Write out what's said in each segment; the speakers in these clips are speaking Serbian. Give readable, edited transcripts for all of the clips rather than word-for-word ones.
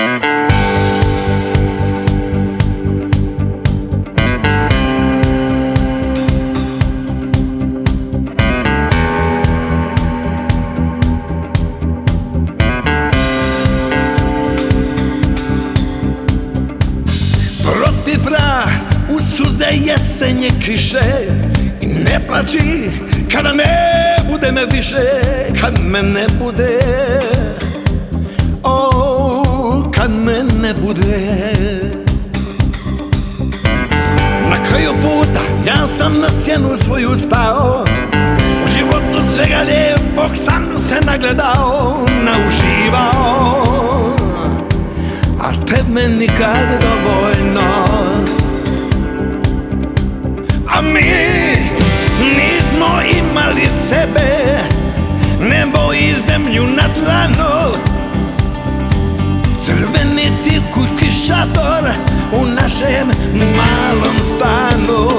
Prospi prah u suze jesenje kiše i ne plači kada ne bude me više, kad me ne bude, kad me ne bude. Na kraju puta ja sam na sjenu svoju stao, u životu svega lijepog sam se nagledao, nauživao, a tebe nikad dovoljno. A mi nismo imali sebe, nebo i zemlju na dlanu, crveni cirkuški šator u našem malom stanu.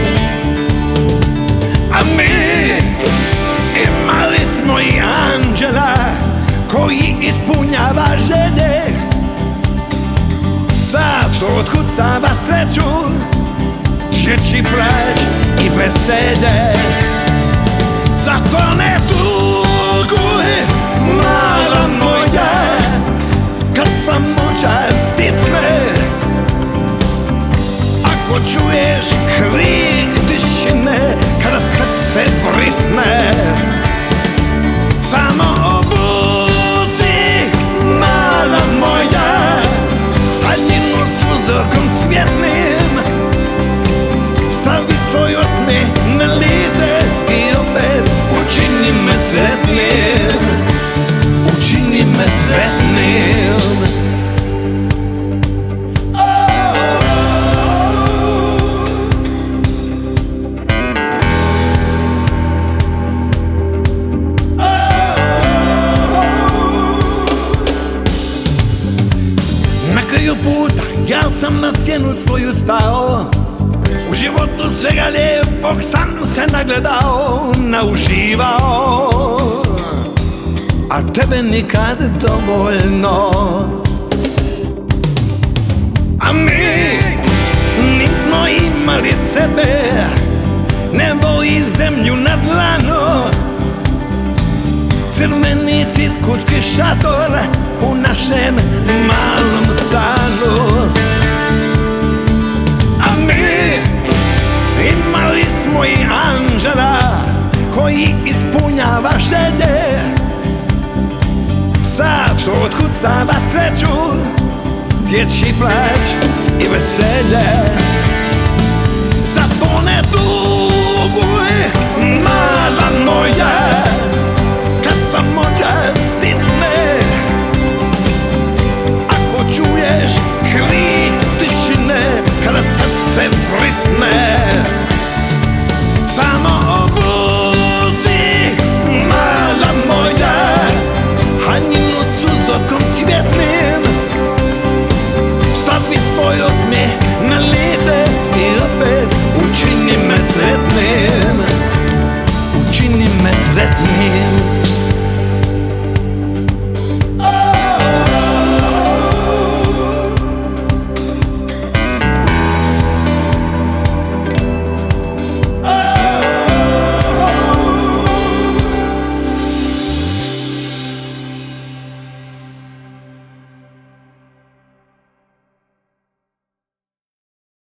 A mi imali smo i anđela koji ispunjava želje, sad što otkucava sreću, dječji plać i veselje. Zato ne tuguj, mala moja, kad samoća stisne, ako čuješ krik tišine, kada srce brisne, samo obuci, mala moja, haljinu s uzorkom cvjetnim, stavi svoj osmijeh na lice i opet učini me sretnim, učini me sretnim. Na kraju puta ja sam na sjenu svoju stao, u životu svega lijepog sam se nagledao, nauživao, a tebe nikad dovoljno. A mi nismo imali sebe, nebo i zemlju na dlanu, crveni cirkuški šator u našem malom stanu. A mi imali smo i anđela koji ispunjava želje, sad što otkucava sreću, dječji plać i veselje.